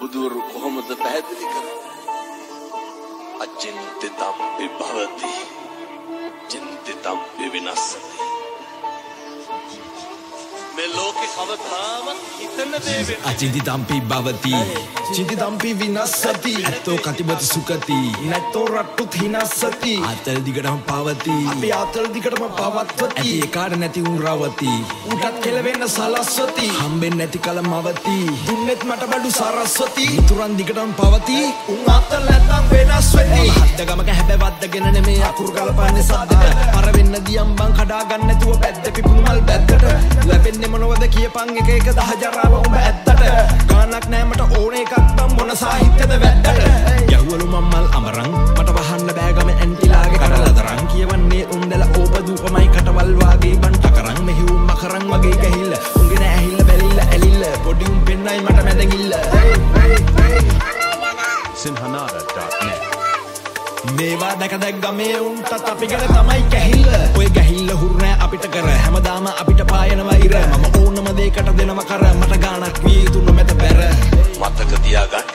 බුදුවරු කොහොමද පැහැදිලි කරන්නේ? අචින්තිතම්පි භවති චින්තිතම්පි විනස්සති. මේ ලෝකේ කවදාවත් හිතන දේ වෙන්නේ. අචින්තිතම්පි භවති චින්තිතම්පි විනස්සති. ඇත්තෝ කතිබති සුකති නැත්තෝ රට්ටුත් හිනස්සති. ආතල් දිගටම පවති අපි ආතල් දිගටම පවත්වති. ඇති එකාට නැති උන් රවති උටත් කෙලවෙන්න සලස්වති. හම්බෙන් නැති කල මවති දුන්නෙත් මට බඩු සරස්වති. මිතුරන් දිගටම පවති උන් ආතල් නැත්තම් වෙනස් වෙති. හද්ද ගමක හැබැ වද්දගෙන නෙමේ අකුරු ගලපාන්නේ සද්දට. පර වෙන්න දියම් බං කඩා ගන්න නැතුව පැද්ද පිපුණු මල් බැද්දට. ලැබෙන්නේ මොනවද කියපන් එක එක දහ ජරාව උඹ ඇත්තට. ගානක් නෑ මට ඕන එකක් බම් මොන සාහිත්‍යද වැද්දට. ගැහුවලු මම්මල් අමරන් මට වහන්න බෑ ගම ඇන්ටිලාගේ කඩලතරන්. කියවන්නේ උන්දල ඕපදූපමයි කටවල් වාගේ බන් ටකරන්. මෙහි උන් මකරන් වගේ ගහිල්ල උන්ගෙන ඇහිල්ල බැලිල්ල ඇලිල්ල. පොඩි උන් පෙන්නයි මට මැදගිල්ල. sinhanada.net මේවා දැක දැක් ගමේ උන්ටත් අපි ගැන තමයි කැහිල්ල. ඔය ගැහිල්ල හුරුනෑ අපිට කර හැමදාම අපිට පායනවා ඉර. මම ඕනම දෙයකට දෙනවා කර මට ගානක් විය යුතු නොමැත පෙර. මතක තියාගන්න.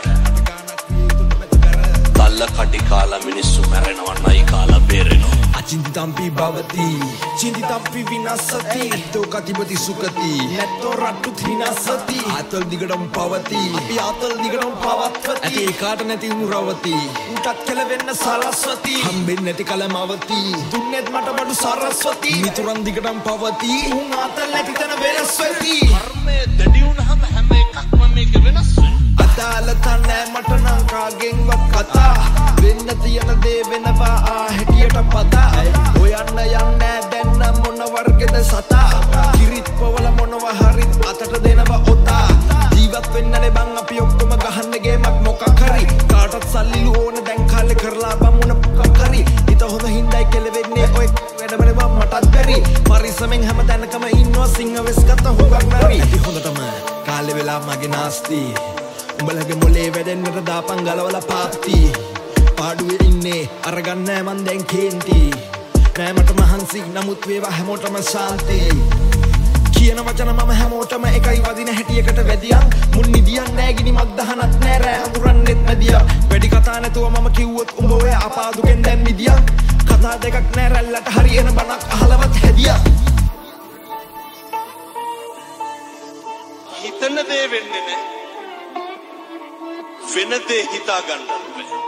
තල්ල කඩි කාලා මිනිස්සු මැරෙනවා නයි කාලා බේරෙනවා. අචින්තිතම්පි භවති චින්තිතම්පි විනස්සති. ඇත්තෝ කතිබති සුකති නැත්තෝ රට්ටුත් හිනස්සති. ආතල් දිගටම පවති අපි ආතල් දිගටම පවත්වති. ඇති එකාට නැති උන් රවති උටත් කෙලවෙන්න සලස්වති. හම්බෙන් නැති කල මවති දුන්නෙත් මට බඩු සරස්වති. මිතුරන් දිගටම පවති උන් ආතල් නැති තැන වෙනස් වෙති. කර්මය දැඩි වුණාම හැම එකක්ම මේක වෙනස් වෙනවා. අදාළත නෑ මට නම් කාගෙන්වත් කතා. වෙන්න තියෙන දේ වෙනවා හැටියට පදා. හොයන්න යන්නේ දැන්න මොන වර්ගෙද සතා. කිරිත් පොවල මොනවා හරි අතට දෙනවා ඔතා. ජීවත් වෙන්නනේ බං අපි ඔක්කොම ගහන්න ගේමක් මොකක් හරි. කාටත් සල්ලිලු ඕන දැන් කාලේ කරලා බමුණ මොකක් හරි. හිත හොඳ හින්දයි කෙලවෙන්නේ ඔය වැඩමනේ බම් මටත් බැරි. පරිස්සමෙන් හැම තැනකම ඉන්නවා සිංහ වෙස් ගත්ත හුඟක් නරි. ඇති හොඳටම කාලේ වෙලා මගේ නාස්ති. උඹලගේ මොලේ වැඩෙන්නට දාපන් ගලවලා පාත්ති. පාඩුවේ ඉන්නේ අරගන්න නෑ මන් දැන් කේන්ති. නෑ මට මහන්සි නමුත් වේවා හැමෝටම ශාන්ති. කියන වචන මම හැමෝටම එකයි වදින හැටියකට වැදියන්. මුන් නිදියන් නෑ ගිනි මක් දහනත් නෑ රෑ අඳුරන්නෙත් නැදියා. වැඩි කතා නැතුව මම කිව්වොත් උඹ ඔය අපාදුකෙන් දැන් මිදියන්. කතා දෙකක් නෑ රැල්ලට හරි එන බණක් අහලවත් හැදියා. හිතන දේ වෙන්නේ නෑ. වෙන දේ හිතා ගන්න බෑ.